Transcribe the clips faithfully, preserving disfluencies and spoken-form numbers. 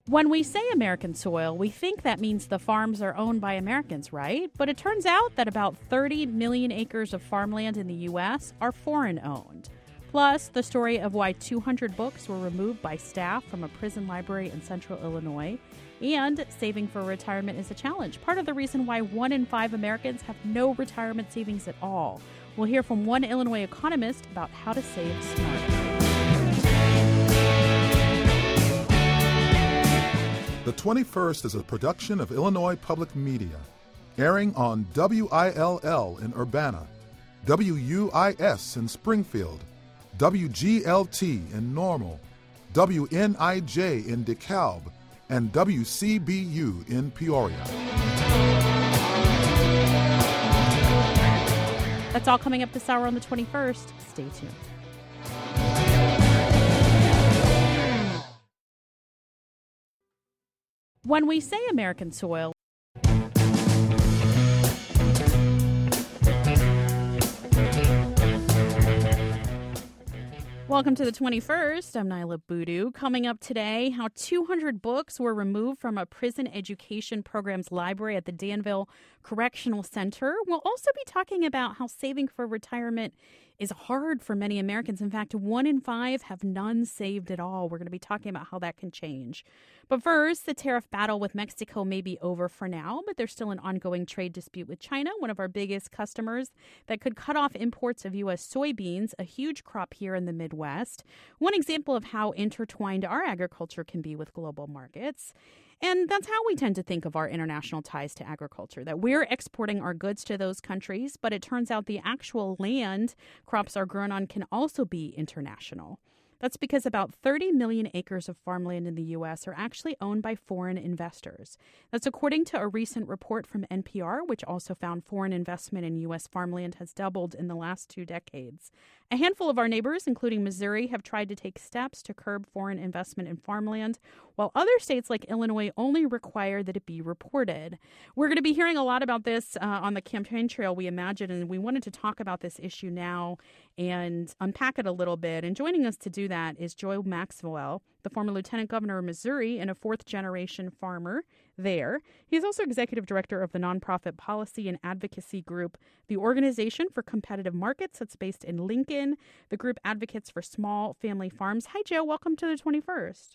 When we say American soil, we think that means the farms are owned by Americans, right? But it turns out that about thirty million acres of farmland in the U S are foreign-owned. Plus, the story of why two hundred books were removed by staff from a prison library in central Illinois. And saving for retirement is a challenge, part of the reason why one in five Americans have no retirement savings at all. We'll hear from one Illinois economist about how to save smarter. The twenty-first is a production of Illinois Public Media, airing on W I L L in Urbana, W U I S in Springfield, W G L T in Normal, W N I J in DeKalb, and W C B U in Peoria. That's all coming up this hour on the twenty-first. Stay tuned. When we say American soil, welcome to the twenty-first. I'm Nyla Boodoo. Coming up today, how two hundred books were removed from a prison education program's library at the Danville Correctional Center. We'll also be talking about how saving for retirement is hard for many Americans. In fact, one in five have none saved at all. We're going to be talking about how that can change. But first, the tariff battle with Mexico may be over for now, but there's still an ongoing trade dispute with China, one of our biggest customers, that could cut off imports of U S soybeans, a huge crop here in the Midwest. One example of how intertwined our agriculture can be with global markets. And that's how we tend to think of our international ties to agriculture, that we're exporting our goods to those countries, but it turns out the actual land crops are grown on can also be international. That's because about thirty million acres of farmland in the U S are actually owned by foreign investors. That's according to a recent report from N P R, which also found foreign investment in U S farmland has doubled in the last two decades. A handful of our neighbors, including Missouri, have tried to take steps to curb foreign investment in farmland, while other states like Illinois only require that it be reported. We're going to be hearing a lot about this uh, on the campaign trail, we imagine, and we wanted to talk about this issue now and unpack it a little bit. And joining us to do that is Joe Maxwell, the former lieutenant governor of Missouri and a fourth-generation farmer there. He's also executive director of the nonprofit policy and advocacy group, the Organization for Competitive Markets, that's based in Lincoln. The group advocates for small family farms. Hi, Joe. Welcome to the twenty-first.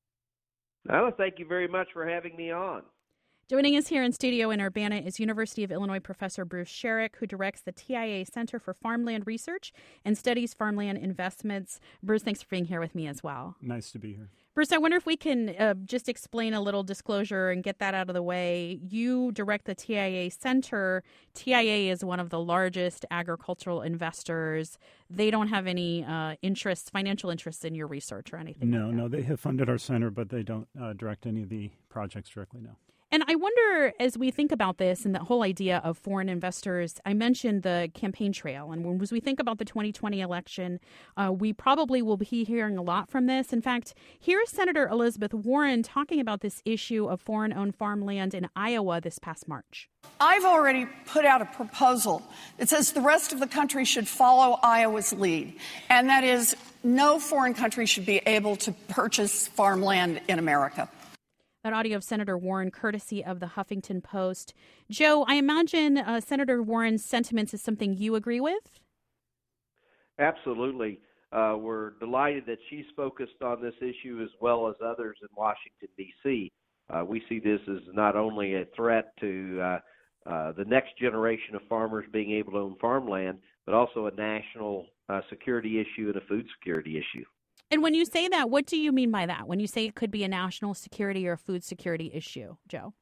Well, thank you very much for having me on. Joining us here in studio in Urbana is University of Illinois professor Bruce Sherrick, who directs the T I A Center for Farmland Research and studies farmland investments. Bruce, thanks for being here with me as well. Nice to be here. Bruce, I wonder if we can uh, just explain a little disclosure and get that out of the way. You direct the T I A Center. T I A is one of the largest agricultural investors. They don't have any uh, interests, financial interests in your research or anything. No, like that. no, they have funded our center, but they don't uh, direct any of the projects directly, no. And I wonder, as we think about this and the whole idea of foreign investors, I mentioned the campaign trail. And when, as we think about the twenty twenty election, uh, we probably will be hearing a lot from this. In fact, here's Senator Elizabeth Warren talking about this issue of foreign-owned farmland in Iowa this past March. I've already put out a proposal that says the rest of the country should follow Iowa's lead, and that is no foreign country should be able to purchase farmland in America. That audio of Senator Warren, courtesy of the Huffington Post. Joe, I imagine uh, Senator Warren's sentiments is something you agree with? Absolutely. Uh, we're delighted that she's focused on this issue as well as others in Washington, D C Uh, we see this as not only a threat to uh, uh, the next generation of farmers being able to own farmland, but also a national uh, security issue and a food security issue. And when you say that, what do you mean by that? When you say it could be a national security or a food security issue, Joe?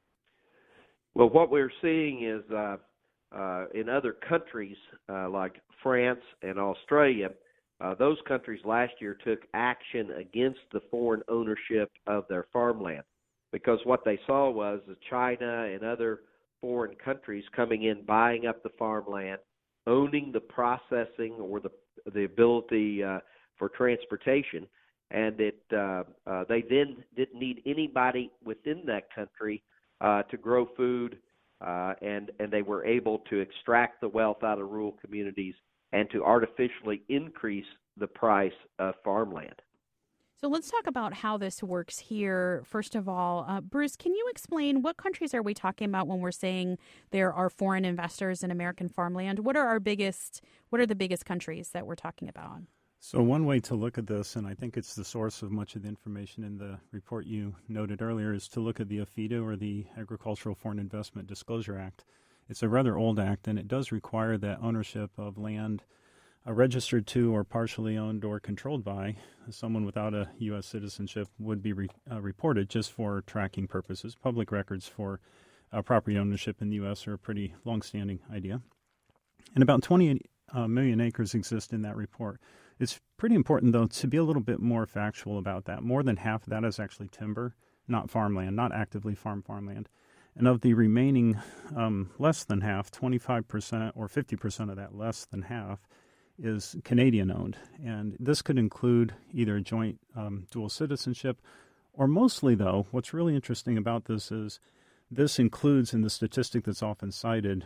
Well, what we're seeing is uh, uh, in other countries uh, like France and Australia, uh, those countries last year took action against the foreign ownership of their farmland because what they saw was China and other foreign countries coming in, buying up the farmland, owning the processing or the the ability uh, for transportation, and it, uh, uh, they then didn't need anybody within that country uh, to grow food, uh, and, and they were able to extract the wealth out of rural communities and to artificially increase the price of farmland. So let's talk about how this works here. First of all, uh, Bruce, can you explain what countries are we talking about when we're saying there are foreign investors in American farmland? What are our biggest, what are the biggest countries that we're talking about? So one way to look at this, and I think it's the source of much of the information in the report you noted earlier, is to look at the A F I D A, or the Agricultural Foreign Investment Disclosure Act. It's a rather old act, and it does require that ownership of land uh, registered to or partially owned or controlled by someone without a U S citizenship would be re, uh, reported just for tracking purposes. Public records for uh, property ownership in the U S are a pretty longstanding idea. And about twenty uh, million acres exist in that report. It's pretty important, though, to be a little bit more factual about that. More than half of that is actually timber, not farmland, not actively farmed farmland. And of the remaining um, less than half, twenty-five percent or fifty percent of that less than half is Canadian-owned. And this could include either joint um, dual citizenship, or mostly, though, what's really interesting about this is this includes, in the statistic that's often cited,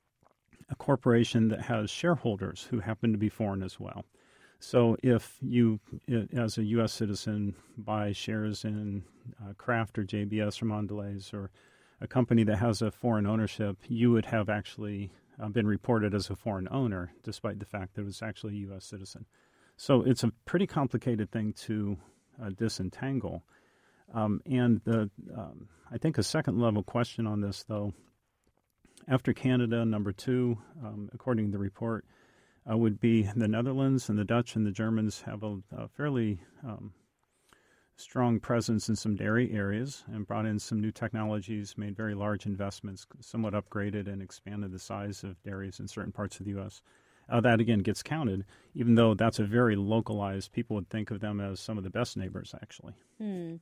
a corporation that has shareholders who happen to be foreign as well. So if you, as a U S citizen, buy shares in uh, Kraft or J B S or Mondelez or a company that has a foreign ownership, you would have actually uh, been reported as a foreign owner, despite the fact that it was actually a U S citizen. So it's a pretty complicated thing to uh, disentangle. Um, and the um, I think a second level question on this, though, after Canada, number two, um, according to the report, Uh, would be the Netherlands, and the Dutch and the Germans have a, a fairly um, strong presence in some dairy areas and brought in some new technologies, made very large investments, somewhat upgraded and expanded the size of dairies in certain parts of the U S. Uh, that, again, gets counted, even though that's a very localized, people would think of them as some of the best neighbors, actually. Hmm.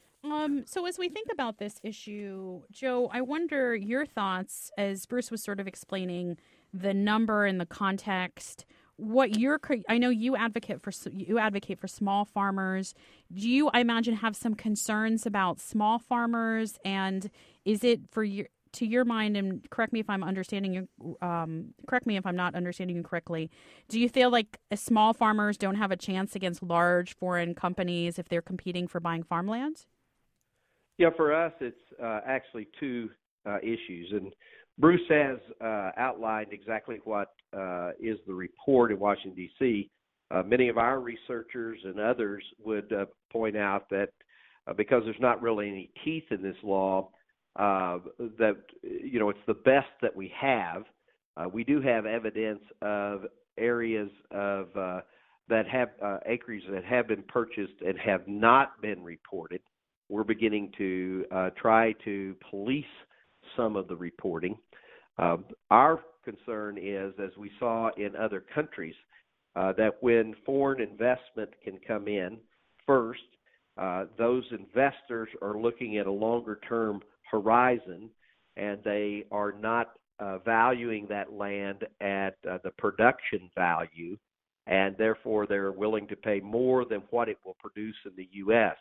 Um, so as we think about this issue, Joe, I wonder your thoughts, as Bruce was sort of explaining the number and the context. What you're, I know you advocate for you advocate for small farmers. Do you, I imagine, have some concerns about small farmers? And is it for your, to your mind? And correct me if I'm understanding you. Um, correct me if I'm not understanding you correctly. Do you feel like small farmers don't have a chance against large foreign companies if they're competing for buying farmland? Yeah, for us, it's uh, actually two uh, issues. And Bruce has uh, outlined exactly what uh, is the report in Washington, D C Uh, many of our researchers and others would uh, point out that uh, because there's not really any teeth in this law, uh, that, you know, it's the best that we have. Uh, we do have evidence of areas of uh, that have uh, acreage that have been purchased and have not been reported. We're beginning to uh, try to police some of the reporting. Uh, our concern is, as we saw in other countries, uh, that when foreign investment can come in, first, uh, those investors are looking at a longer-term horizon, and they are not uh, valuing that land at uh, the production value, and therefore they're willing to pay more than what it will produce in the U S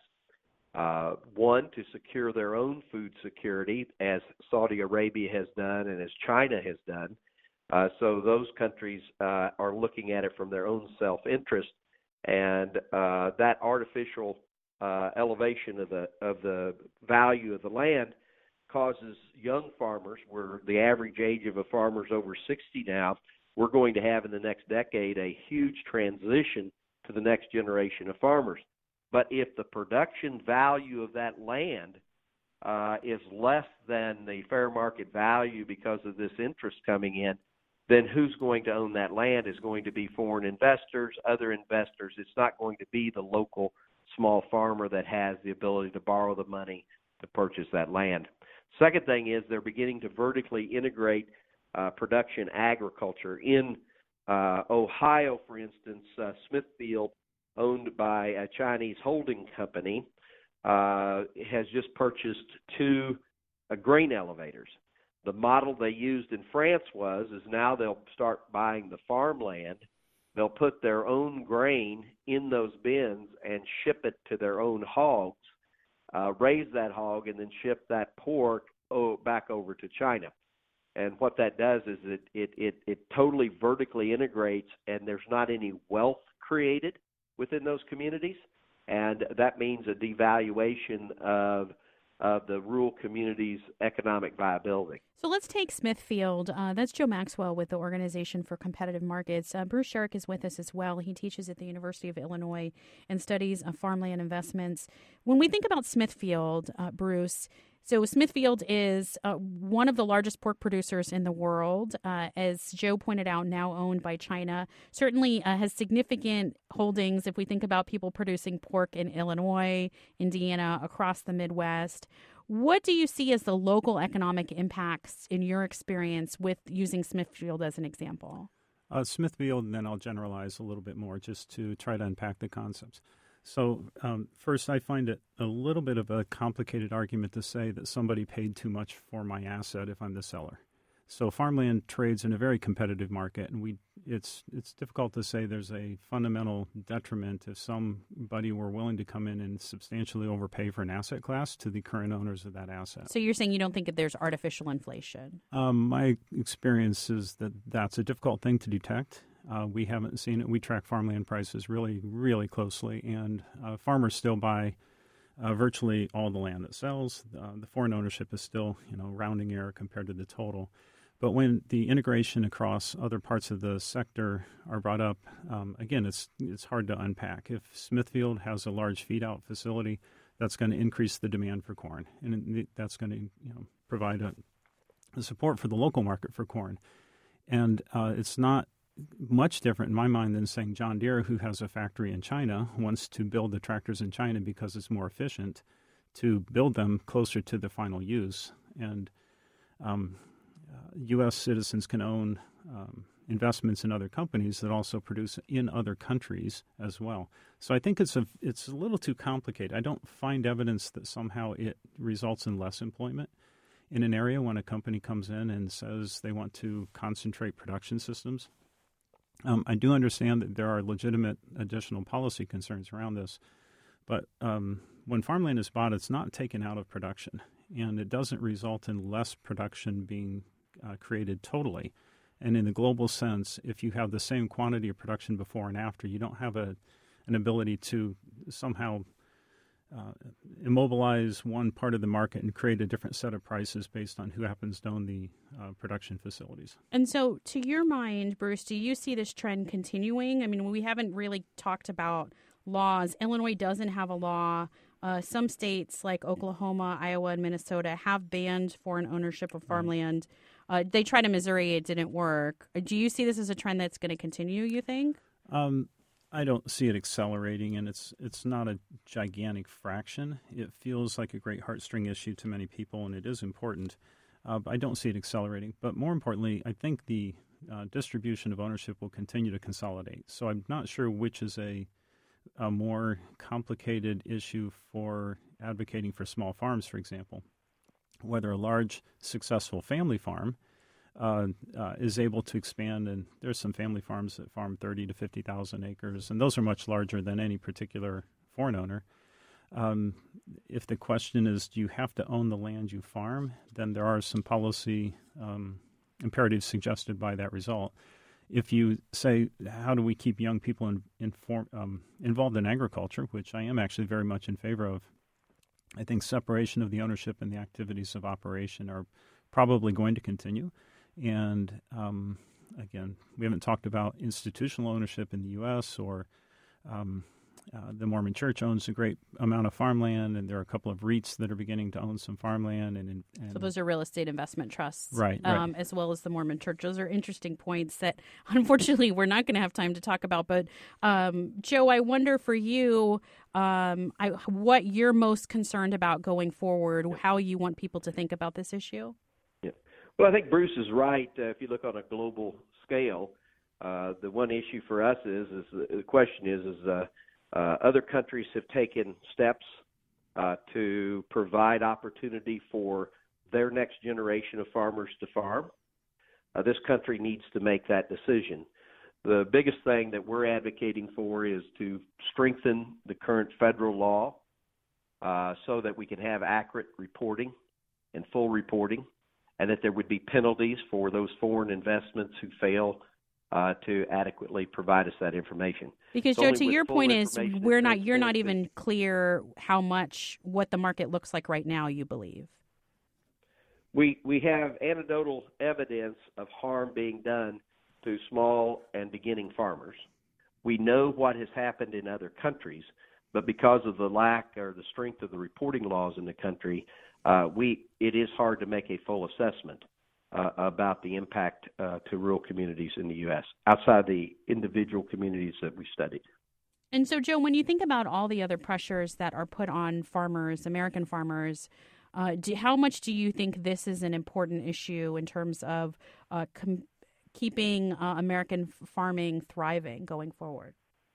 Uh, one, to secure their own food security, as Saudi Arabia has done and as China has done. Uh, so those countries uh, are looking at it from their own self-interest, and uh, that artificial uh, elevation of the of the value of the land causes young farmers, where the average age of a farmer is over sixty now, we're going to have in the next decade a huge transition to the next generation of farmers. But if the production value of that land uh, is less than the fair market value because of this interest coming in, then who's going to own that land is going to be foreign investors, other investors. It's not going to be the local small farmer that has the ability to borrow the money to purchase that land. Second thing is they're beginning to vertically integrate uh, production agriculture. In uh, Ohio, for instance, uh, Smithfield, owned by a Chinese holding company, uh, has just purchased two uh, grain elevators. The model they used in France was is now they'll start buying the farmland. They'll put their own grain in those bins and ship it to their own hogs, uh, raise that hog, and then ship that pork oh, back over to China. And what that does is it, it, it, it totally vertically integrates, and there's not any wealth created within those communities, and that means a devaluation of of the rural community's economic viability. So let's take Smithfield. Uh, that's Joe Maxwell with the Organization for Competitive Markets. Uh, Bruce Sherrick is with us as well. He teaches at the University of Illinois and studies uh, farmland investments. When we think about Smithfield, uh, Bruce, so Smithfield is uh, one of the largest pork producers in the world, uh, as Joe pointed out, now owned by China. Certainly uh, has significant holdings if we think about people producing pork in Illinois, Indiana, across the Midwest. What do you see as the local economic impacts in your experience with using Smithfield as an example? Uh, Smithfield, and then I'll generalize a little bit more just to try to unpack the concepts. So um, first, I find it a little bit of a complicated argument to say that somebody paid too much for my asset if I'm the seller. So farmland trades in a very competitive market, and we it's it's difficult to say there's a fundamental detriment if somebody were willing to come in and substantially overpay for an asset class to the current owners of that asset. So you're saying you don't think that there's artificial inflation? Um, my experience is that that's a difficult thing to detect. Uh, we haven't seen it. We track farmland prices really, really closely, and uh, farmers still buy uh, virtually all the land that sells. Uh, the foreign ownership is still, you know, rounding error compared to the total. But when the integration across other parts of the sector are brought up, um, again, it's it's hard to unpack. If Smithfield has a large feed-out facility, that's going to increase the demand for corn, and that's going to, you know, provide a, a support for the local market for corn. And uh, it's not much different in my mind than saying John Deere, who has a factory in China, wants to build the tractors in China because it's more efficient to build them closer to the final use. And um, uh, U S citizens can own um, investments in other companies that also produce in other countries as well. So I think it's a, it's a little too complicated. I don't find evidence that somehow it results in less employment in an area when a company comes in and says they want to concentrate production systems. Um, I do understand that there are legitimate additional policy concerns around this, but um, when farmland is bought, it's not taken out of production, and it doesn't result in less production being uh, created totally. And in the global sense, if you have the same quantity of production before and after, you don't have a an ability to somehow uh, immobilize one part of the market and create a different set of prices based on who happens to own the uh, production facilities. And so to your mind, Bruce, do you see this trend continuing? I mean, we haven't really talked about laws. Illinois doesn't have a law. Uh, some states like Oklahoma, Iowa, and Minnesota have banned foreign ownership of farmland. Uh, they tried in Missouri. It didn't work. Do you see this as a trend that's going to continue, you think? Um, I don't see it accelerating, and it's it's not a gigantic fraction. It feels like a great heartstring issue to many people, and it is important. Uh, but I don't see it accelerating. But more importantly, I think the uh, distribution of ownership will continue to consolidate. So I'm not sure which is a, a more complicated issue for advocating for small farms, for example. Whether a large, successful family farm uh, uh, is able to expand, and there's some family farms that farm thirty to fifty thousand acres, and those are much larger than any particular foreign owner. Um, if the question is, do you have to own the land you farm, then there are some policy um, imperatives suggested by that result. If you say, how do we keep young people in, inform, um, involved in agriculture, which I am actually very much in favor of, I think separation of the ownership and the activities of operation are probably going to continue. And um, again, we haven't talked about institutional ownership in the U S or um, uh, the Mormon Church owns a great amount of farmland, and there are a couple of REITs that are beginning to own some farmland. And, and so those are real estate investment trusts, right, um, right. as well as the Mormon Church. Those are interesting points that, unfortunately, we're not going to have time to talk about. But, um, Joe, I wonder for you, um, I, what you're most concerned about going forward, how you want people to think about this issue? Yeah. Well, I think Bruce is right. Uh, if you look on a global scale, uh, the one issue for us is, is the question is, is uh, uh, other countries have taken steps uh, to provide opportunity for their next generation of farmers to farm. Uh, this country needs to make that decision. The biggest thing that we're advocating for is to strengthen the current federal law uh, so that we can have accurate reporting and full reporting, and that there would be penalties for those foreign investments who fail uh, to adequately provide us that information. Because, It's Joe, only to with your full point is, information we're and not. You're not transparency- even clear how much what the market looks like right now. You believe. We we have anecdotal evidence of harm being done to small and beginning farmers. We know what has happened in other countries, but because of the lack or the strength of the reporting laws in the country, uh, we it is hard to make a full assessment uh, about the impact uh, to rural communities in the U S outside the individual communities that we studied. And so, Joe, when you think about all the other pressures that are put on farmers, American farmers, uh, do, how much do you think this is an important issue in terms of uh, com- keeping uh, American farming thriving going forward?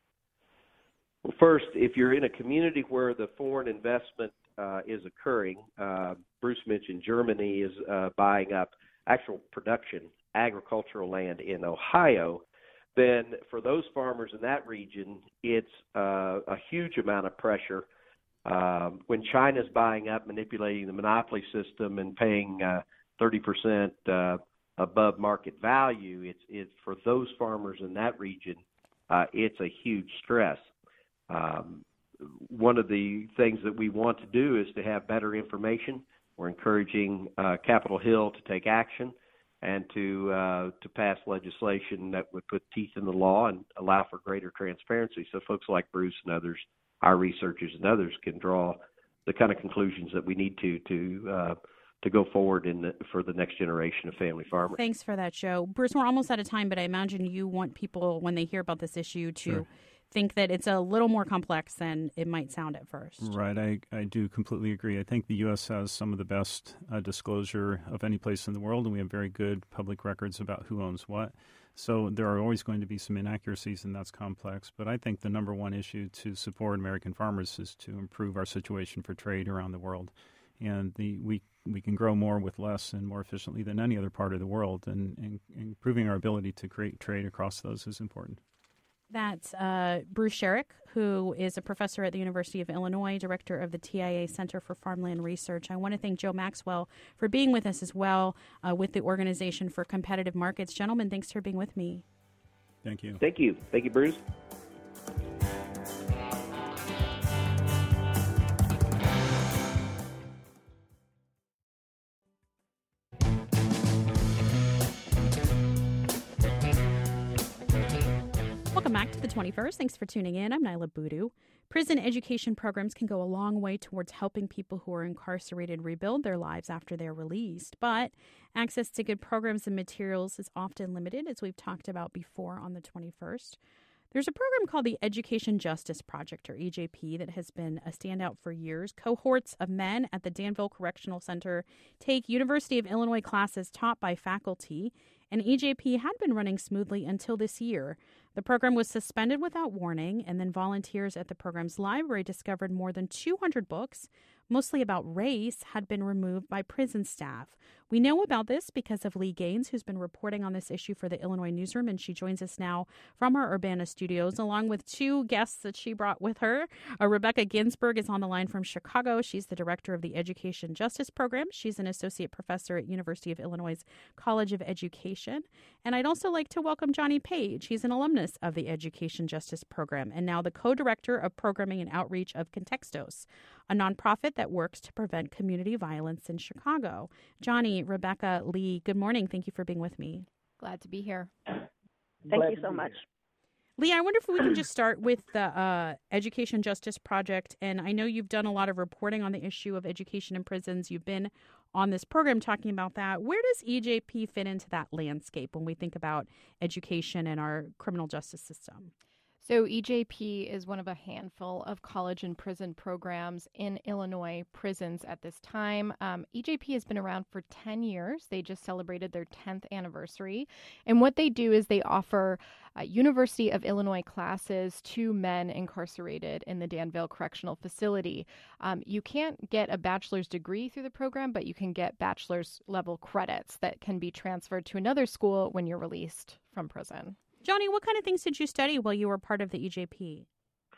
Well, first, if you're in a community where the foreign investment uh, is occurring, uh, Bruce mentioned Germany is uh, buying up actual production, agricultural land in Ohio, then for those farmers in that region, it's uh, a huge amount of pressure. Um, when China's buying up, manipulating the monopoly system and paying uh, thirty percent uh, above market value, it's, it's for those farmers in that region, uh, it's a huge stress. Um, one of the things that we want to do is to have better information. We're encouraging uh, Capitol Hill to take action and to uh, to pass legislation that would put teeth in the law and allow for greater transparency, so folks like Bruce and others, our researchers and others, can draw the kind of conclusions that we need to to uh, to go forward in the, for the next generation of family farmers. Thanks for that, Joe. Bruce, we're almost out of time, but I imagine you want people, when they hear about this issue, to Sure. think that it's a little more complex than it might sound at first. Right. I, I do completely agree. I think the U S has some of the best uh, disclosure of any place in the world, and we have very good public records about who owns what. So there are always going to be some inaccuracies, and that's complex. But I think the number one issue to support American farmers is to improve our situation for trade around the world. And the we we can grow more with less and more efficiently than any other part of the world, and, and improving our ability to create trade across those is important. That's uh, Bruce Sherrick, who is a professor at the University of Illinois, director of the T I A Center for Farmland Research. I want to thank Joe Maxwell for being with us as well uh, with the Organization for Competitive Markets. Gentlemen, thanks for being with me. Thank you. Thank you. Thank you, Bruce. Welcome back to the twenty-first. Thanks for tuning in. I'm Nyla Boodoo. Prison education programs can go a long way towards helping people who are incarcerated rebuild their lives after they're released. But access to good programs and materials is often limited, as we've talked about before on the twenty-first. There's a program called the Education Justice Project, or E J P, that has been a standout for years. Cohorts of men at the Danville Correctional Center take University of Illinois classes taught by faculty, and E J P had been running smoothly until this year. The program was suspended without warning, and then volunteers at the program's library discovered more than two hundred books, mostly about race, had been removed by prison staff. We know about this because of Lee Gaines, who's been reporting on this issue for the Illinois Newsroom, and she joins us now from our Urbana studios, along with two guests that she brought with her. Uh, Rebecca Ginsburg is on the line from Chicago. She's the director of the Education Justice Program. She's an associate professor at University of Illinois College of Education. And I'd also like to welcome Johnny Page. He's an alumnus of the Education Justice Program and now the co-director of programming and outreach of Contextos, a nonprofit that works to prevent community violence in Chicago. Johnny, Rebecca, Lee, good morning. Thank you for being with me. Glad to be here. Thank you so much. Lee, I wonder if we can just start with the uh, Education Justice Project. And I know you've done a lot of reporting on the issue of education in prisons. You've been on this program talking about that. Where does E J P fit into that landscape when we think about education and our criminal justice system? So E J P is one of a handful of college and prison programs in Illinois prisons at this time. Um, E J P has been around for ten years. They just celebrated their tenth anniversary. And what they do is they offer uh, University of Illinois classes to men incarcerated in the Danville Correctional Facility. Um, you can't get a bachelor's degree through the program, but you can get bachelor's level credits that can be transferred to another school when you're released from prison. Johnny, what kind of things did you study while you were part of the E J P?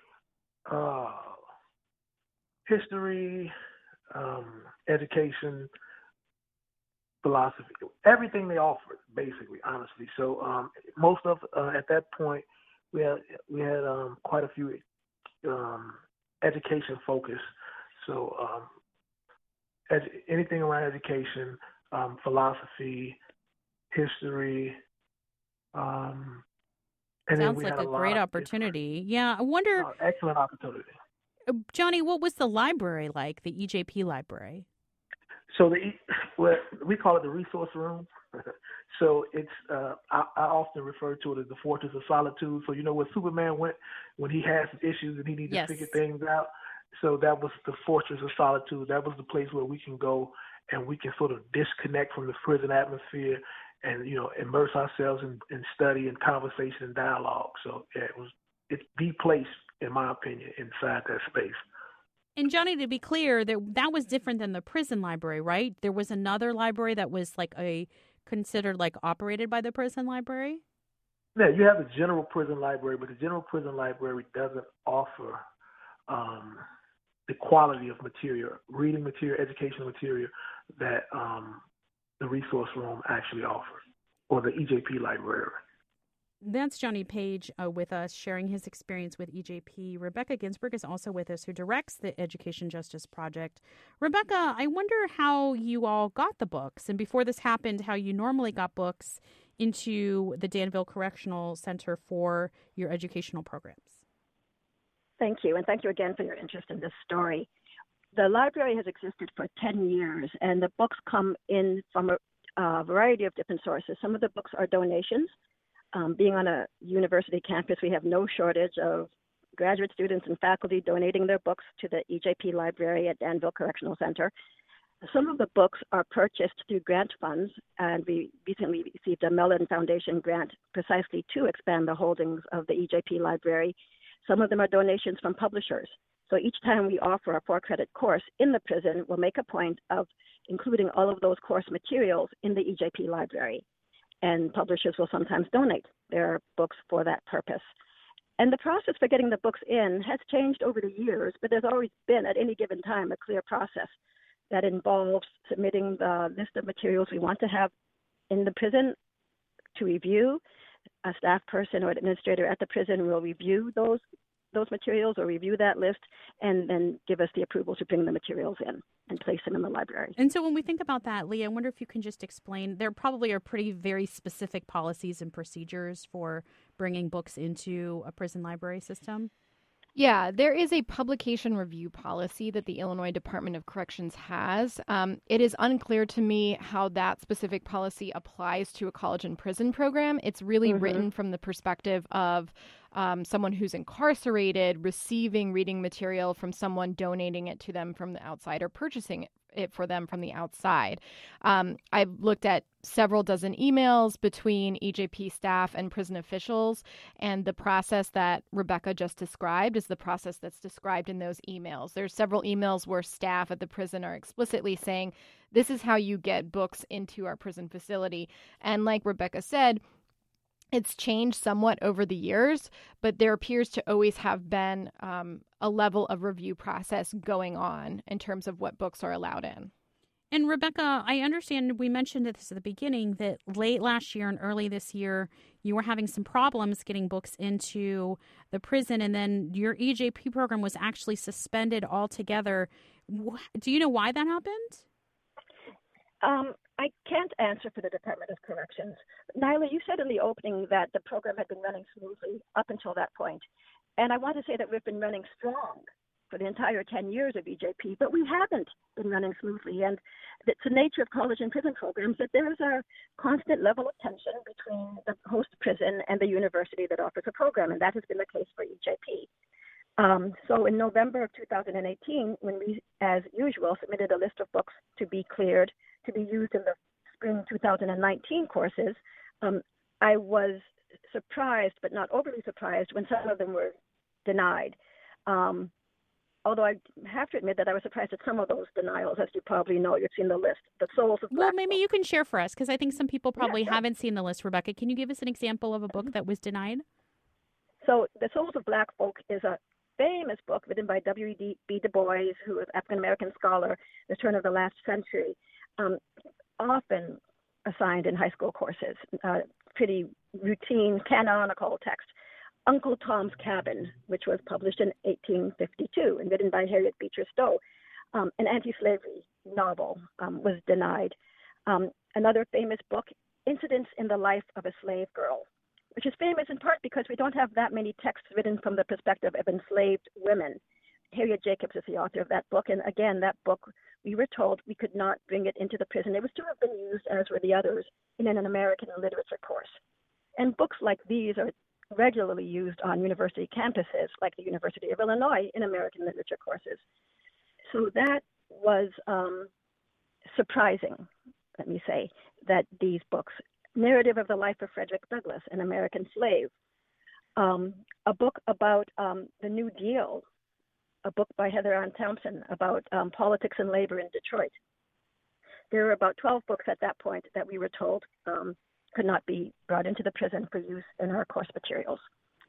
Uh, history, um, education, philosophy, everything they offered, basically, honestly. So um, most of uh, at that point, we had we had um, quite a few um, education focus. So um, ed- anything around education, um, philosophy, history. Um, and Sounds then we like had a a great lot opportunity. Yeah, I wonder, uh, excellent opportunity. Johnny, what was the library like, the E J P library? So the well, we call it the resource room. So it's uh, I, I often refer to it as the fortress of solitude. So you know where Superman went when he had some issues and he needed Yes. to figure things out. So that was the fortress of solitude. That was the place where we can go and we can sort of disconnect from the prison atmosphere and, you know, immerse ourselves in, in study and conversation and dialogue. So yeah, it was it's the place, in my opinion, inside that space. And Johnny, to be clear, that that was different than the prison library, right? There was another library that was like a considered like operated by the prison library. Yeah, you have the general prison library, but the general prison library doesn't offer um, the quality of material, reading material, educational material that um, the resource room actually offers, or the E J P library. That's Johnny Page uh, with us, sharing his experience with E J P. Rebecca Ginsburg is also with us, who directs the Education Justice Project. Rebecca, I wonder how you all got the books, and before this happened, how you normally got books into the Danville Correctional Center for your educational programs. Thank you, and thank you again for your interest in this story. The library has existed for ten years, and the books come in from a, a variety of different sources. Some of the books are donations. Um, being on a university campus, we have no shortage of graduate students and faculty donating their books to the E J P library at Danville Correctional Center. Some of the books are purchased through grant funds, and we recently received a Mellon Foundation grant precisely to expand the holdings of the E J P library. Some of them are donations from publishers. So each time we offer a four-credit course in the prison, we'll make a point of including all of those course materials in the E J P library. And publishers will sometimes donate their books for that purpose. And the process for getting the books in has changed over the years, but there's always been, at any given time, a clear process that involves submitting the list of materials we want to have in the prison to review. A staff person or an administrator at the prison will review those those materials or review that list and then give us the approval to bring the materials in and place them in the library. And so when we think about that, Leah, I wonder if you can just explain, there probably are pretty very specific policies and procedures for bringing books into a prison library system. Yeah, there is a publication review policy that the Illinois Department of Corrections has. Um, it is unclear to me how that specific policy applies to a college and prison program. It's really mm-hmm. written from the perspective of um, someone who's incarcerated receiving reading material from someone donating it to them from the outside or purchasing it. it for them from the outside. Um, I've looked at several dozen emails between E J P staff and prison officials, and the process that Rebecca just described is the process that's described in those emails. There's several emails where staff at the prison are explicitly saying, this is how you get books into our prison facility. And like Rebecca said, it's changed somewhat over the years, but there appears to always have been um, a level of review process going on in terms of what books are allowed in. And Rebecca, I understand we mentioned this at the beginning that late last year and early this year, you were having some problems getting books into the prison, and then your E J P program was actually suspended altogether. Do you know why that happened? Um, I can't answer for the Department of Corrections. Nyla, you said in the opening that the program had been running smoothly up until that point. And I want to say that we've been running strong for the entire ten years of E J P, but we haven't been running smoothly. And it's the nature of college and prison programs that there's a constant level of tension between the host prison and the university that offers a program, and that has been the case for E J P. Um, so in November of two thousand eighteen, when we, as usual, submitted a list of books to be cleared to be used in the spring two thousand nineteen courses, um, I was surprised, but not overly surprised, when some of them were denied. Um, although I have to admit that I was surprised at some of those denials, as you probably know. You've seen the list, the Souls of Black Well, maybe Folk. you can share for us, because I think some people probably yeah, haven't seen the list, Rebecca. Can you give us an example of a book that was denied? So the Souls of Black Folk is a famous book written by W E B Du Bois, who was an African-American scholar, the turn of the last century. Um, often assigned in high school courses, uh, pretty routine canonical text. Uncle Tom's Cabin, which was published in eighteen fifty-two and written by Harriet Beecher Stowe, um, an anti-slavery novel, um, was denied. Um, another famous book, Incidents in the Life of a Slave Girl, which is famous in part because we don't have that many texts written from the perspective of enslaved women. Harriet Jacobs is the author of that book, and again, that book, we were told we could not bring it into the prison. It was to have been used, as were the others, in an American literature course. And books like these are regularly used on university campuses, like the University of Illinois, in American literature courses. So that was um, surprising, let me say, that these books, Narrative of the Life of Frederick Douglass, an American Slave, um, a book about um, the New Deal, a book by Heather Ann Thompson about um, politics and labor in Detroit. There were about twelve books at that point that we were told um, could not be brought into the prison for use in our course materials.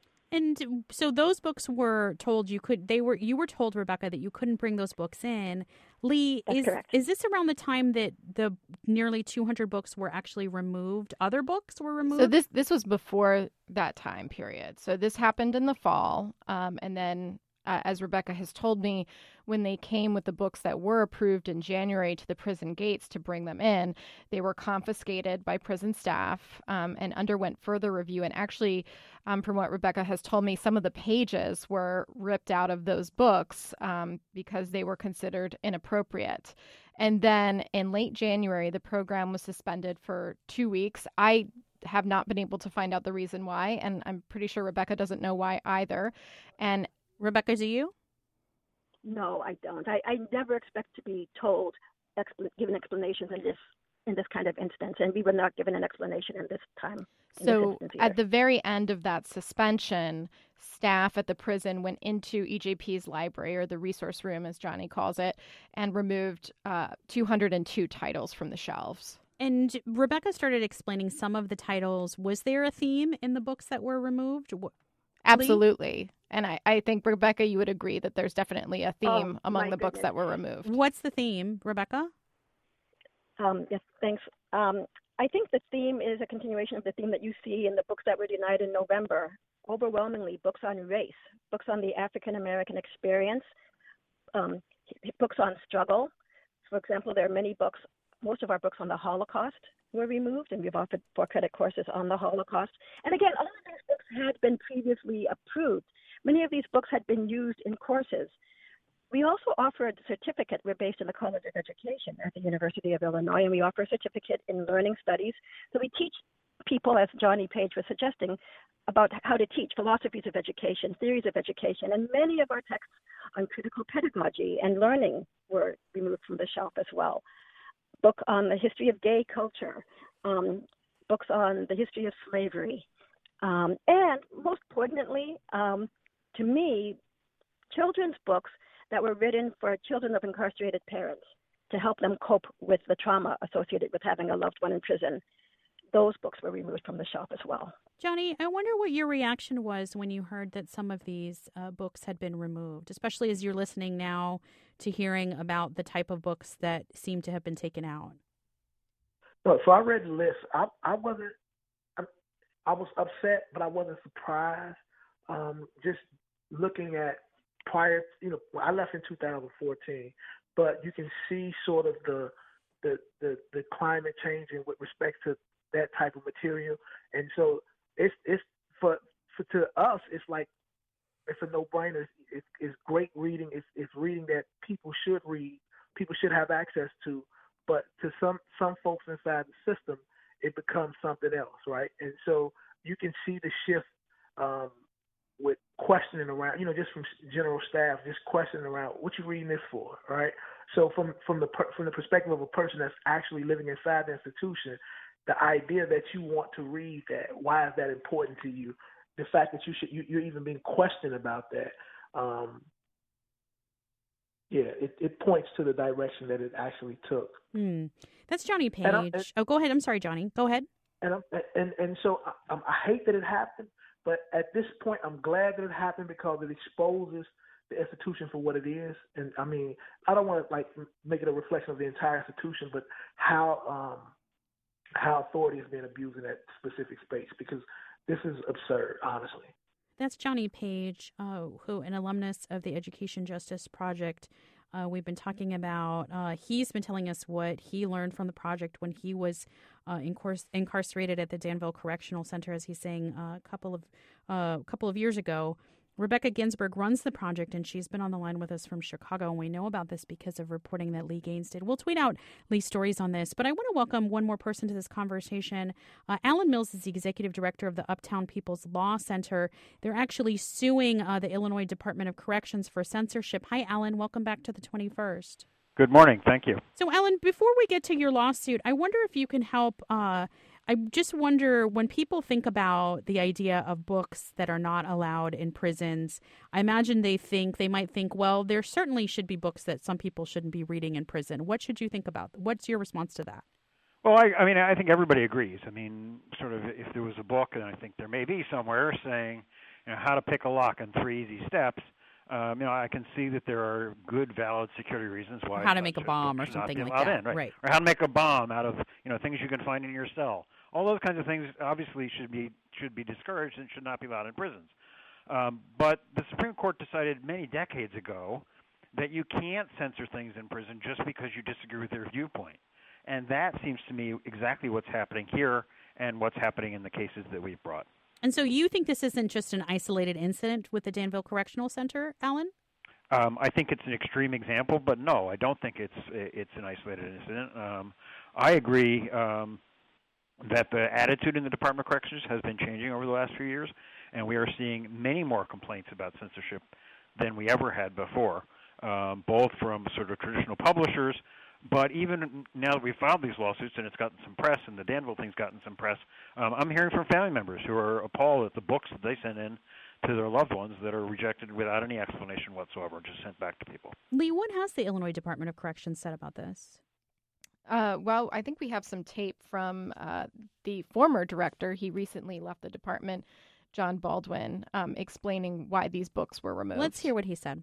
And so those books were told you could, they were, you were told, Rebecca, that you couldn't bring those books in. Lee, That's is, correct. is this around the time that the nearly two hundred books were actually removed? Other books were removed? So this, this was before that time period. So this happened in the fall. Um, and then Uh, as Rebecca has told me, when they came with the books that were approved in January to the prison gates to bring them in, they were confiscated by prison staff um, and underwent further review. And actually, um, from what Rebecca has told me, some of the pages were ripped out of those books um, because they were considered inappropriate. And then in late January, the program was suspended for two weeks. I have not been able to find out the reason why, and I'm pretty sure Rebecca doesn't know why either. And Rebecca, do you? No, I don't. I, I never expect to be told, expl- given explanations in this in this kind of instance, and we were not given an explanation in this time. So at the very end of that suspension, staff at the prison went into E J P's library, or the resource room, as Johnny calls it, and removed uh, two hundred two titles from the shelves. And Rebecca started explaining some of the titles. Was there a theme in the books that were removed? Absolutely. And I, I think, Rebecca, you would agree that there's definitely a theme oh, among the goodness. books that were removed. What's the theme, Rebecca? Um, yes, thanks. Um, I think the theme is a continuation of the theme that you see in the books that were denied in November. Overwhelmingly, books on race, books on the African-American experience, um, books on struggle. For example, there are many books, most of our books on the Holocaust were removed, and we've offered for-credit courses on the Holocaust. And again, all of these books had been previously approved. Many of these books had been used in courses. We also offer a certificate. We're based in the College of Education at the University of Illinois, and we offer a certificate in learning studies. So we teach people, as Johnny Page was suggesting, about how to teach philosophies of education, theories of education, and many of our texts on critical pedagogy and learning were removed from the shelf as well. Book on the history of gay culture, um, books on the history of slavery, um, and most poignantly, um, to me, children's books that were written for children of incarcerated parents to help them cope with the trauma associated with having a loved one in prison. Those books were removed from the shelf as well. Johnny, I wonder what your reaction was when you heard that some of these uh, books had been removed, especially as you're listening now to hearing about the type of books that seem to have been taken out. So, so I read the list. I, I wasn't, I, I was upset, but I wasn't surprised. Um, just looking at prior, you know, I left in two thousand fourteen, but you can see sort of the the the, the climate changing with respect to that type of material, and so it's it's for, for to us it's like it's a no-brainer. It's, it's great reading. It's, it's reading that people should read, people should have access to, but to some some folks inside the system, it becomes something else, right? And so you can see the shift um, with questioning around, you know, just from general staff, just questioning around what you reading this for, right? So from from the from the perspective of a person that's actually living inside the institution, the idea that you want to read that, why is that important to you? The fact that you should, you, you're even being questioned about that, um, yeah, it, it points to the direction that it actually took. Hmm. That's Johnny Page. And and, oh, go ahead. I'm sorry, Johnny. Go ahead. And I'm, and and so I, I hate that it happened, but at this point, I'm glad that it happened because it exposes the institution for what it is. And I mean, I don't want to like make it a reflection of the entire institution, but how um, how authority is being abused in that specific space, because this is absurd, honestly. That's Johnny Page, uh, who an alumnus of the Education Justice Project. Uh, we've been talking about. Uh, he's been telling us what he learned from the project when he was uh, incar- incarcerated at the Danville Correctional Center, as he's saying uh, a couple of uh, couple of years ago. Rebecca Ginsburg runs the project, and she's been on the line with us from Chicago, and we know about this because of reporting that Lee Gaines did. We'll tweet out Lee's stories on this, but I want to welcome one more person to this conversation. Uh, Alan Mills is the executive director of the Uptown People's Law Center. They're actually suing uh, the Illinois Department of Corrections for censorship. Hi, Alan. Welcome back to the twenty-first. Good morning. Thank you. So, Alan, before we get to your lawsuit, I wonder if you can help uh, I just wonder, when people think about the idea of books that are not allowed in prisons, I imagine they think, they might think, well, there certainly should be books that some people shouldn't be reading in prison. What should you think about? What's your response to that? Well, I, I mean, I think everybody agrees. I mean, sort of, if there was a book, and I think there may be somewhere, saying, you know, how to pick a lock in three easy steps, um, you know, I can see that there are good, valid security reasons why. How to make a bomb or something like that, in, right? right? Or how to make a bomb out of, you know, things you can find in your cell. All those kinds of things obviously should be should be discouraged and should not be allowed in prisons. Um, but the Supreme Court decided many decades ago that you can't censor things in prison just because you disagree with their viewpoint. And that seems to me exactly what's happening here and what's happening in the cases that we've brought. And so you think this isn't just an isolated incident with the Danville Correctional Center, Alan? Um, I think it's an extreme example, but no, I don't think it's it's an isolated incident. Um, I agree um, that the attitude in the Department of Corrections has been changing over the last few years, and we are seeing many more complaints about censorship than we ever had before, um, both from sort of traditional publishers, but even now that we've filed these lawsuits and it's gotten some press and the Danville thing's gotten some press, um, I'm hearing from family members who are appalled at the books that they send in to their loved ones that are rejected without any explanation whatsoever, just sent back to people. Lee, what has the Illinois Department of Corrections said about this? Uh, well, I think we have some tape from uh, the former director. He recently left the department, John Baldwin, um, explaining why these books were removed. Let's hear what he said.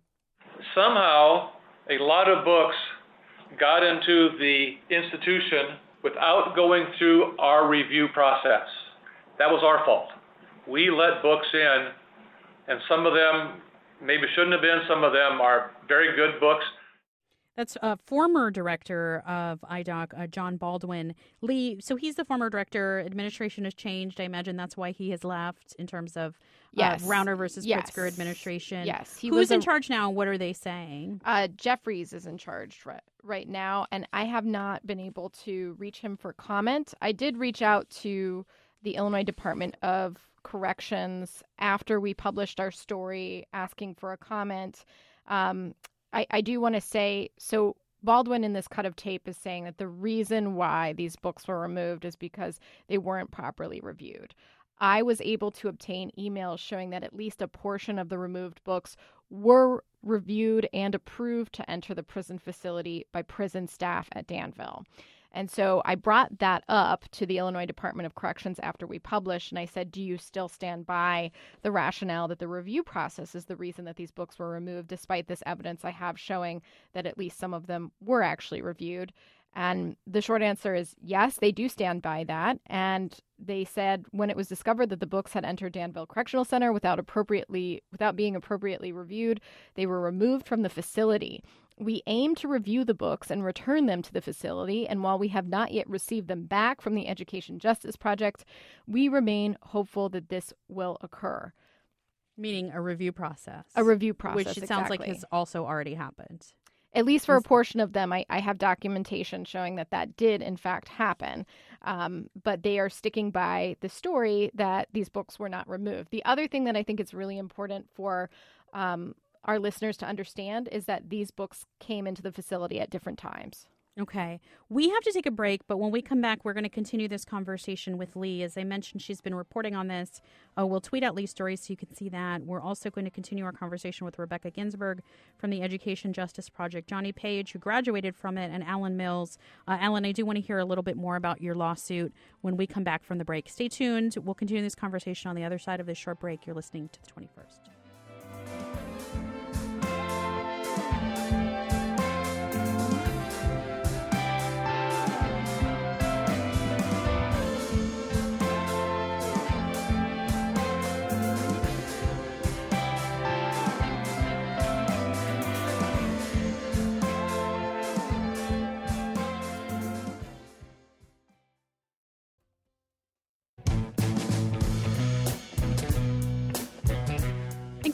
Somehow, a lot of books got into the institution without going through our review process. That was our fault. We let books in, and some of them maybe shouldn't have been. Some of them are very good books. That's a former director of I D O C, uh, John Baldwin. Lee, so he's the former director. Administration has changed. I imagine that's why he has left in terms of yes. uh, Rauner versus yes. Pritzker administration. Yes. He Who's was in a, charge now? What are they saying? Uh, Jeffries is in charge right, right now, and I have not been able to reach him for comment. I did reach out to the Illinois Department of Corrections after we published our story asking for a comment. Um, I, I do want to say, so Baldwin in this cut of tape is saying that the reason why these books were removed is because they weren't properly reviewed. I was able to obtain emails showing that at least a portion of the removed books were reviewed and approved to enter the prison facility by prison staff at Danville. And so I brought that up to the Illinois Department of Corrections after we published, and I said, do you still stand by the rationale that the review process is the reason that these books were removed, despite this evidence I have showing that at least some of them were actually reviewed? And the short answer is yes, they do stand by that. And they said when it was discovered that the books had entered Danville Correctional Center without appropriately, without being appropriately reviewed, they were removed from the facility. We aim to review the books and return them to the facility, and while we have not yet received them back from the Education Justice Project, we remain hopeful that this will occur. Meaning a review process. A review process, Which it exactly. sounds like has also already happened. At least for a portion of them, I, I have documentation showing that that did, in fact, happen. Um, but they are sticking by the story that these books were not removed. The other thing that I think is really important for um, our listeners to understand is that these books came into the facility at different times. Okay. We have to take a break, but when we come back, we're going to continue this conversation with Lee. As I mentioned, she's been reporting on this. Uh, we'll tweet out Lee's stories so you can see that. We're also going to continue our conversation with Rebecca Ginsburg from the Education Justice Project, Johnny Page, who graduated from it, and Alan Mills. Uh, Alan, I do want to hear a little bit more about your lawsuit when we come back from the break. Stay tuned. We'll continue this conversation on the other side of this short break. You're listening to the twenty-first.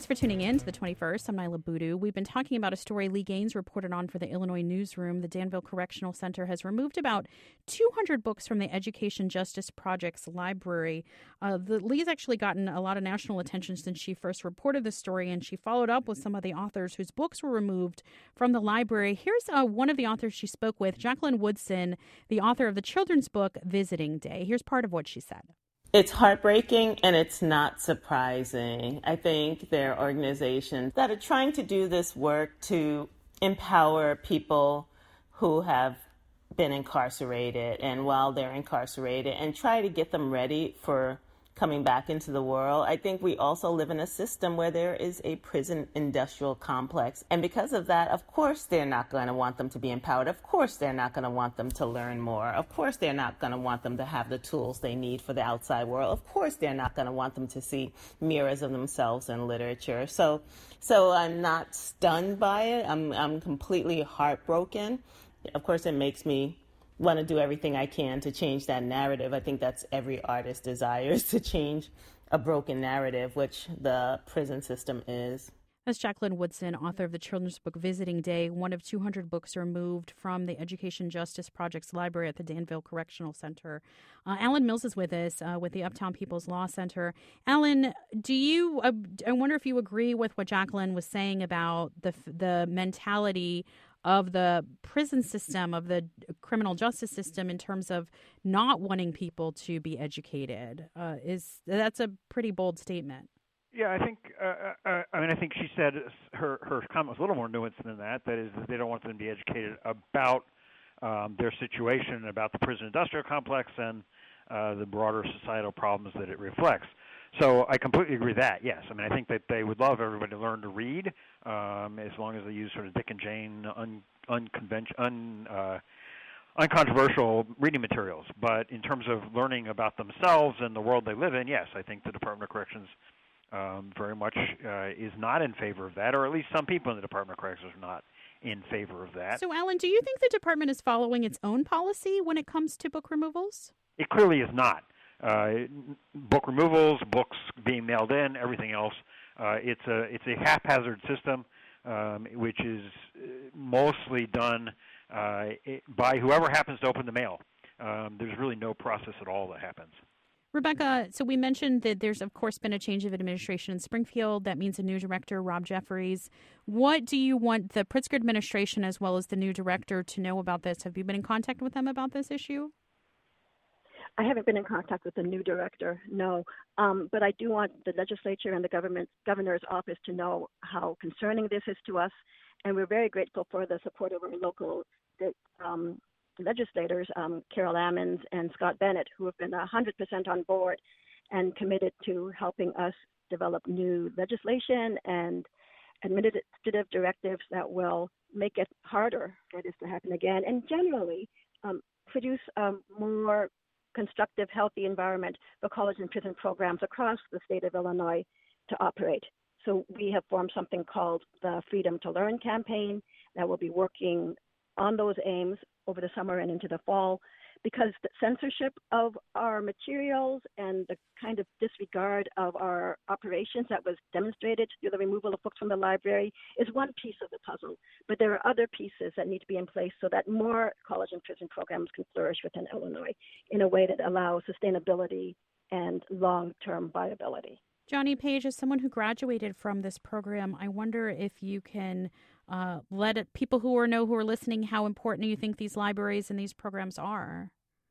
Thanks for tuning in to the twenty-first. I'm Nyla Boodoo. We've been talking about a story Lee Gaines reported on for the Illinois Newsroom. The Danville Correctional Center has removed about two hundred books from the Education Justice Project's library. Uh, the, Lee's actually gotten a lot of national attention since she first reported the story, and she followed up with some of the authors whose books were removed from the library. Here's uh, one of the authors she spoke with, Jacqueline Woodson, the author of the children's book Visiting Day. Here's part of what she said. It's heartbreaking and it's not surprising. I think there are organizations that are trying to do this work to empower people who have been incarcerated and while they're incarcerated and try to get them ready for coming back into the world. I think we also live in a system where there is a prison industrial complex. And because of that, of course, they're not going to want them to be empowered. Of course, they're not going to want them to learn more. Of course, they're not going to want them to have the tools they need for the outside world. Of course, they're not going to want them to see mirrors of themselves in literature. So, so I'm not stunned by it. I'm, I'm completely heartbroken. Of course, it makes me want to do everything I can to change that narrative. I think that's every artist's desire, is to change a broken narrative, which the prison system is. That's Jacqueline Woodson, author of the children's book Visiting Day, one of two hundred books removed from the Education Justice Project's library at the Danville Correctional Center. Uh, Alan Mills is with us uh, with the Uptown People's Law Center. Alan, do you? Uh, I wonder if you agree with what Jacqueline was saying about the the mentality of the prison system, of the criminal justice system, in terms of not wanting people to be educated. Uh, is that's a pretty bold statement. Yeah, I think. Uh, uh, I mean, I think she said her her comment was a little more nuanced than that. That is, that they don't want them to be educated about um, their situation, about the prison industrial complex, and uh, the broader societal problems that it reflects. So I completely agree with that, yes. I mean, I think that they would love everybody to learn to read, um, as long as they use sort of Dick and Jane, un, unconvention, un, uh, uncontroversial reading materials. But in terms of learning about themselves and the world they live in, yes, I think the Department of Corrections um, very much uh, is not in favor of that, or at least some people in the Department of Corrections are not in favor of that. So, Alan, do you think the department is following its own policy when it comes to book removals? It clearly is not. Uh, book removals, books being mailed in, everything else. Uh, it's a it's a haphazard system, um, which is mostly done uh, by whoever happens to open the mail. Um, there's really no process at all that happens. Rebecca, so we mentioned that there's, of course, been a change of administration in Springfield. That means a new director, Rob Jeffries. What do you want the Pritzker administration as well as the new director to know about this? Have you been in contact with them about this issue? I haven't been in contact with the new director, no. Um, but I do want the legislature and the government governor's office to know how concerning this is to us. And we're very grateful for the support of our local um, legislators, um, Carol Ammons and Scott Bennett, who have been one hundred percent on board and committed to helping us develop new legislation and administrative directives that will make it harder for this to happen again, and generally um, produce um, more constructive, healthy environment for college and prison programs across the state of Illinois to operate. So we have formed something called the Freedom to Learn campaign that will be working on those aims over the summer and into the fall, because the censorship of our materials and the kind of disregard of our operations that was demonstrated through the removal of books from the library is one piece of the puzzle. But there are other pieces that need to be in place so that more college and prison programs can flourish within Illinois in a way that allows sustainability and long-term viability. Johnny Page, as someone who graduated from this program, I wonder if you can uh, let it, people who are know who are listening, how important you think these libraries and these programs are.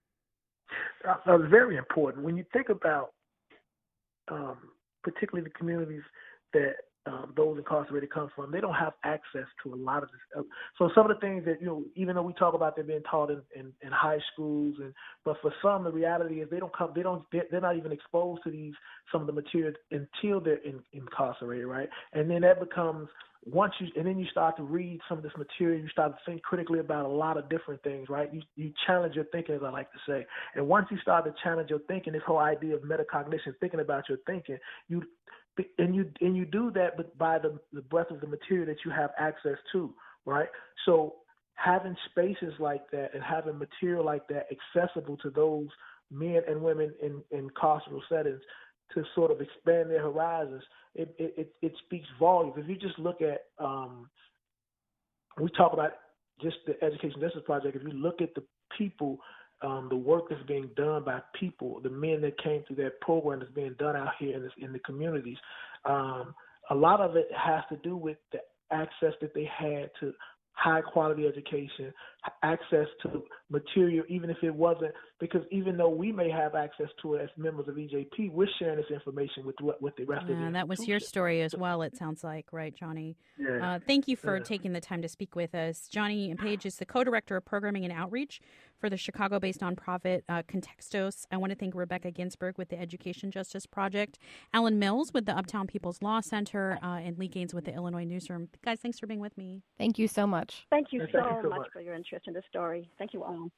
Uh, very important. When you think about um, particularly the communities that um, those incarcerated come from, they don't have access to a lot of this. Uh, so some of the things that, you know, even though we talk about them being taught in, in, in high schools, and but for some, the reality is they don't come, they don't, they're not even exposed to these, some of the material until they're in, incarcerated, right? And then that becomes, once you, and then you start to read some of this material, you start to think critically about a lot of different things, right? You you challenge your thinking, as I like to say. And once you start to challenge your thinking, this whole idea of metacognition, thinking about your thinking, you and you and you do that but by the, the breadth of the material that you have access to, right? So having spaces like that and having material like that accessible to those men and women in, in carceral settings to sort of expand their horizons, it it, it speaks volumes. If you just look at, um, we talk about just the Education Justice Project, if you look at the people, um, the work that's being done by people, the men that came through that program that's being done out here in, this, in the communities, um, a lot of it has to do with the access that they had to high quality education, access to material, even if it wasn't, because even though we may have access to it as members of E J P, we're sharing this information with with the rest yeah, of the And that was your story as well, it sounds like, right, Johnny? Yeah. Uh, thank you for yeah. taking the time to speak with us. Johnny Page is the co-director of programming and outreach for the Chicago-based nonprofit uh, Contextos. I want to thank Rebecca Ginsburg with the Education Justice Project, Alan Mills with the Uptown People's Law Center, uh, and Lee Gaines with the Illinois Newsroom. Guys, thanks for being with me. Thank you so much. Thank you, Thank so, you so much much for your interest in this story. Thank you all.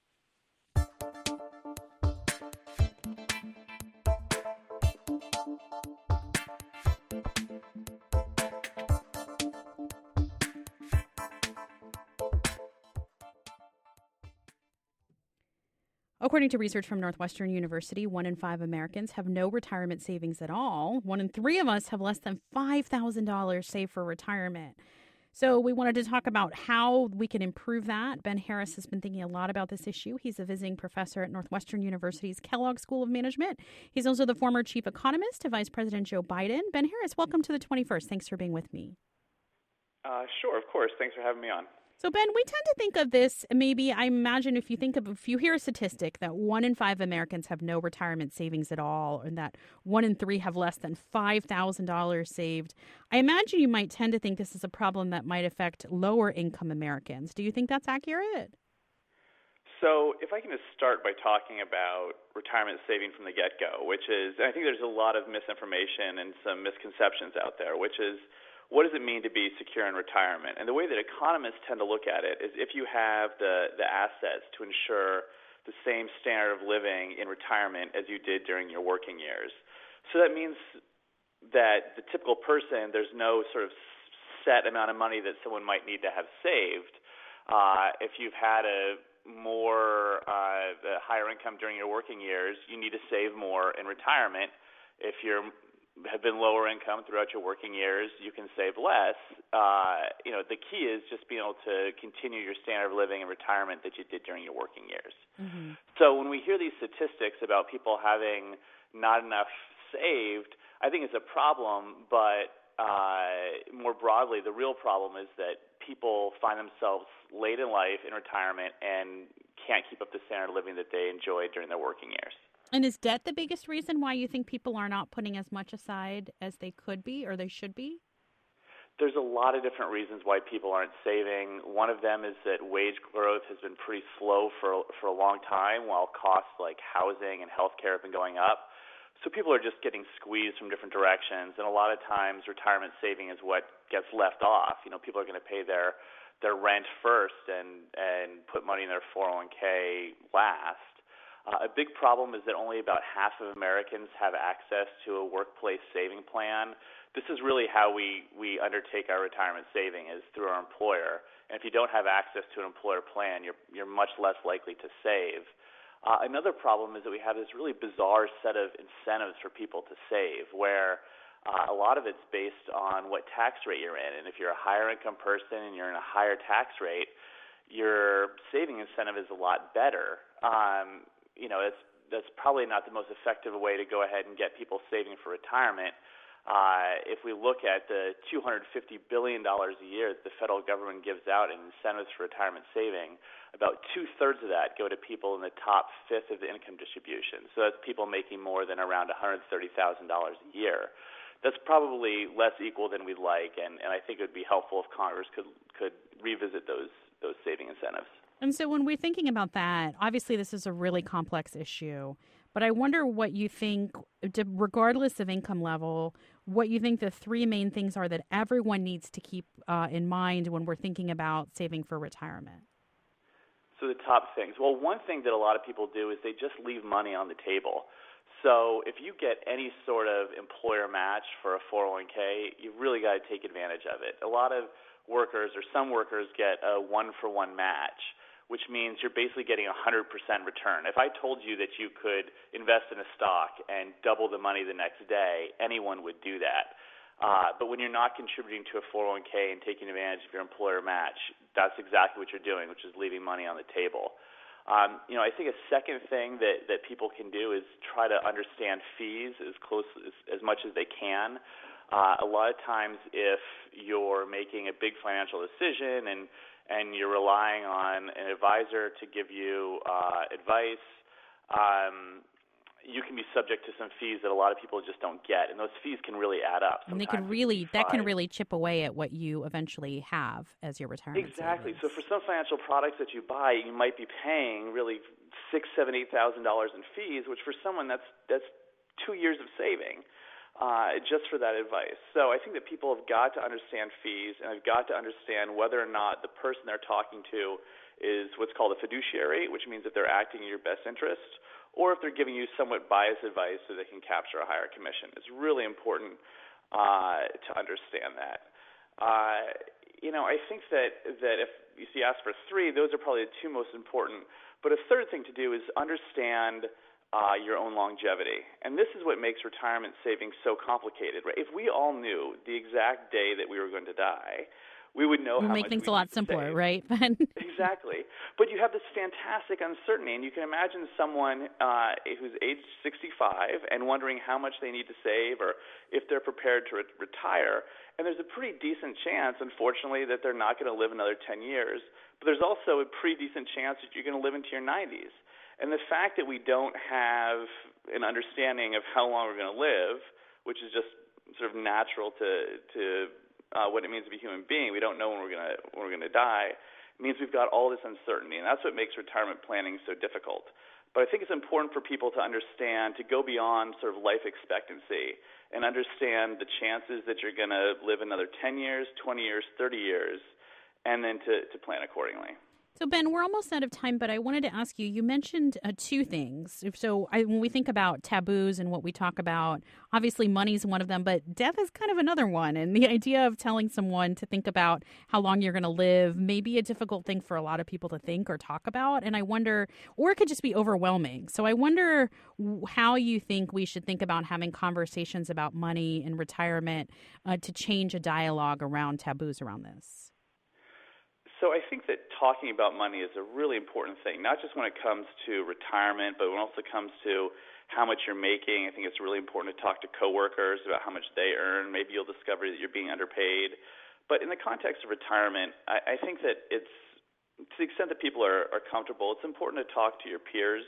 According to research from Northwestern University, one in five Americans have no retirement savings at all. One in three of us have less than five thousand dollars saved for retirement. So we wanted to talk about how we can improve that. Ben Harris has been thinking a lot about this issue. He's a visiting professor at Northwestern University's Kellogg School of Management. He's also the former chief economist to Vice President Joe Biden. Ben Harris, welcome to the twenty-first. Thanks for being with me. Uh, sure, of course. Thanks for having me on. So, Ben, we tend to think of this, maybe, I imagine if you think of, if you hear a statistic that one in five Americans have no retirement savings at all, and that one in three have less than five thousand dollars saved, I imagine you might tend to think this is a problem that might affect lower income Americans. Do you think that's accurate? So if I can just start by talking about retirement saving from the get-go, which is, and I think there's a lot of misinformation and some misconceptions out there, which is, what does it mean to be secure in retirement? And the way that economists tend to look at it is if you have the, the assets to ensure the same standard of living in retirement as you did during your working years. So that means that the typical person, there's no sort of set amount of money that someone might need to have saved. Uh, if you've had a more uh, a higher income during your working years, you need to save more in retirement. If you're have been lower income throughout your working years, you can save less. Uh, you know, the key is just being able to continue your standard of living in retirement that you did during your working years. Mm-hmm. So when we hear these statistics about people having not enough saved, I think it's a problem, but uh, more broadly, the real problem is that people find themselves late in life in retirement and can't keep up the standard of living that they enjoyed during their working years. And is debt the biggest reason why you think people are not putting as much aside as they could be or they should be? There's a lot of different reasons why people aren't saving. One of them is that wage growth has been pretty slow for for a long time, while costs like housing and healthcare have been going up. So people are just getting squeezed from different directions, and a lot of times retirement saving is what gets left off. You know, people are going to pay their their rent first and and put money in their four oh one k last. Uh, a big problem is that only about half of Americans have access to a workplace saving plan. This is really how we, we undertake our retirement saving, is through our employer. And if you don't have access to an employer plan, you're, you're much less likely to save. Uh, another problem is that we have this really bizarre set of incentives for people to save, where uh, a lot of it's based on what tax rate you're in. And if you're a higher income person and you're in a higher tax rate, your saving incentive is a lot better. Um, You know, that's that's probably not the most effective way to go ahead and get people saving for retirement. Uh, if we look at the two hundred fifty billion dollars a year that the federal government gives out in incentives for retirement saving, about two-thirds of that go to people in the top fifth of the income distribution. So that's people making more than around one hundred thirty thousand dollars a year. That's probably less equal than we'd like, and, and I think it would be helpful if Congress could could revisit those those saving incentives. And so when we're thinking about that, obviously this is a really complex issue, but I wonder what you think, regardless of income level, what you think the three main things are that everyone needs to keep uh, in mind when we're thinking about saving for retirement. So the top things. Well, one thing that a lot of people do is they just leave money on the table. So if you get any sort of employer match for a four oh one k, you've really got to take advantage of it. A lot of workers, or some workers, get a one-for-one match, which means you're basically getting a one hundred percent return. If I told you that you could invest in a stock and double the money the next day, anyone would do that. Uh, but when you're not contributing to a four oh one k and taking advantage of your employer match, that's exactly what you're doing, which is leaving money on the table. Um, you know, I think a second thing that, that people can do is try to understand fees as close as, as much as they can. Uh, a lot of times if you're making a big financial decision and, and you're relying on an advisor to give you uh, advice, um, you can be subject to some fees that a lot of people just don't get, and those fees can really add up. And they can really, that can really chip away at what you eventually have as your retirement. Exactly. savings. So for some financial products that you buy, you might be paying really six, seven, eight thousand dollars in fees, which for someone that's that's two years of saving uh, just for that advice. So I think that people have got to understand fees, and have got to understand whether or not the person they're talking to is what's called a fiduciary, which means that they're acting in your best interest, or if they're giving you somewhat biased advice so they can capture a higher commission. It's really important uh, to understand that. Uh, you know, I think that, that if you ask for three, those are probably the two most important. But a third thing to do is understand uh, your own longevity. And this is what makes retirement savings so complicated, right? If we all knew the exact day that we were going to die, we would know We'll how make much things we a lot need to simpler, save. right? Exactly. But you have this fantastic uncertainty, and you can imagine someone uh, who's age sixty-five and wondering how much they need to save or if they're prepared to re- retire. And there's a pretty decent chance, unfortunately, that they're not going to live another ten years. But there's also a pretty decent chance that you're going to live into your nineties. And the fact that we don't have an understanding of how long we're going to live, which is just sort of natural to to Uh, what it means to be a human being, we don't know when we're gonna when we're gonna die. It means we've got all this uncertainty, and that's what makes retirement planning so difficult. But I think it's important for people to understand, to go beyond sort of life expectancy and understand the chances that you're gonna live another ten years, twenty years, thirty years, and then to, to plan accordingly. So, Ben, we're almost out of time, but I wanted to ask you, you mentioned uh, two things. So I, when we think about taboos and what we talk about, obviously money is one of them, but death is kind of another one. And the idea of telling someone to think about how long you're going to live may be a difficult thing for a lot of people to think or talk about. And I wonder, or it could just be overwhelming. So I wonder how you think we should think about having conversations about money and retirement uh, to change a dialogue around taboos around this. So I think that talking about money is a really important thing, not just when it comes to retirement, but when it also comes to how much you're making. I think it's really important to talk to coworkers about how much they earn. Maybe you'll discover that you're being underpaid. But in the context of retirement, I, I think that it's, to the extent that people are, are comfortable, it's important to talk to your peers,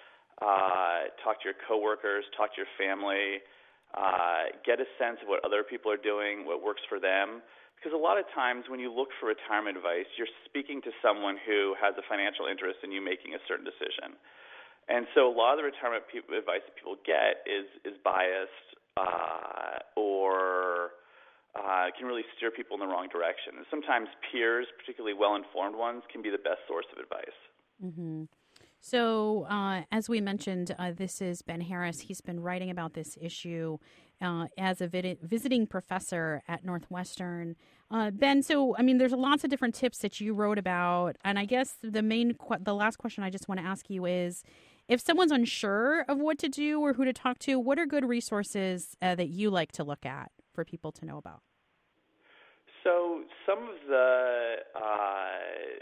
uh, talk to your coworkers, talk to your family, uh, get a sense of what other people are doing, what works for them. Because a lot of times when you look for retirement advice, you're speaking to someone who has a financial interest in you making a certain decision. And so a lot of the retirement pe- advice that people get is, is biased uh, or uh, can really steer people in the wrong direction. And sometimes peers, particularly well-informed ones, can be the best source of advice. Mm-hmm. So, uh, as we mentioned, uh, this is Ben Harris. He's been writing about this issue uh, as a vid- visiting professor at Northwestern. Uh, Ben, so, I mean, there's lots of different tips that you wrote about. And I guess the main, qu- the last question I just want to ask you is, if someone's unsure of what to do or who to talk to, what are good resources uh, that you like to look at for people to know about? So some of the uh,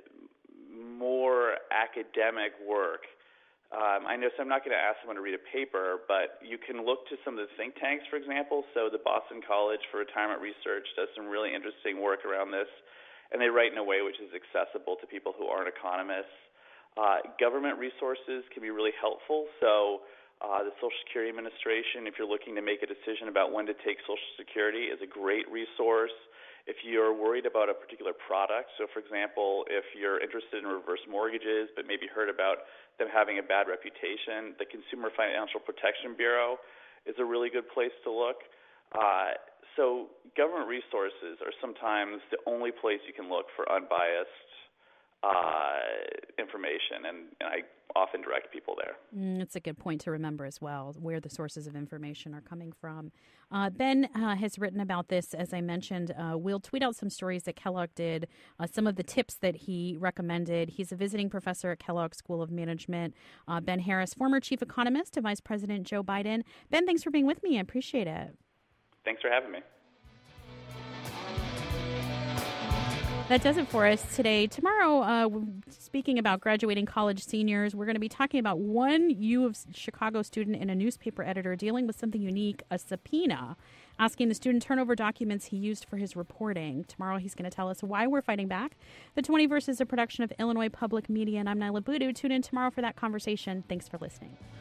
more academic work, um, I know, so I'm not going to ask someone to read a paper, but you can look to some of the think tanks, for example. So the Boston College for Retirement Research does some really interesting work around this, and they write in a way which is accessible to people who aren't economists. Uh, government resources can be really helpful. So uh, the Social Security Administration, if you're looking to make a decision about when to take Social Security, is a great resource. If you're worried about a particular product, so for example, if you're interested in reverse mortgages but maybe heard about them having a bad reputation, the Consumer Financial Protection Bureau is a really good place to look. Uh, so government resources are sometimes the only place you can look for unbiased uh, information, and, and I often direct people there. Mm, it's a good point to remember as well, where the sources of information are coming from. Uh, Ben uh, has written about this, as I mentioned. Uh, we'll tweet out some stories that Kellogg did, uh, some of the tips that he recommended. He's a visiting professor at Kellogg School of Management. Uh, Ben Harris, former chief economist to Vice President Joe Biden. Ben, thanks for being with me. I appreciate it. Thanks for having me. That does it for us today. Tomorrow, uh, speaking about graduating college seniors, we're going to be talking about one U of Chicago student and a newspaper editor dealing with something unique, a subpoena, asking the student turn over documents he used for his reporting. Tomorrow, he's going to tell us why we're fighting back. The twenty-first is a production of Illinois Public Media, and I'm Nyla Boodoo. Tune in tomorrow for that conversation. Thanks for listening.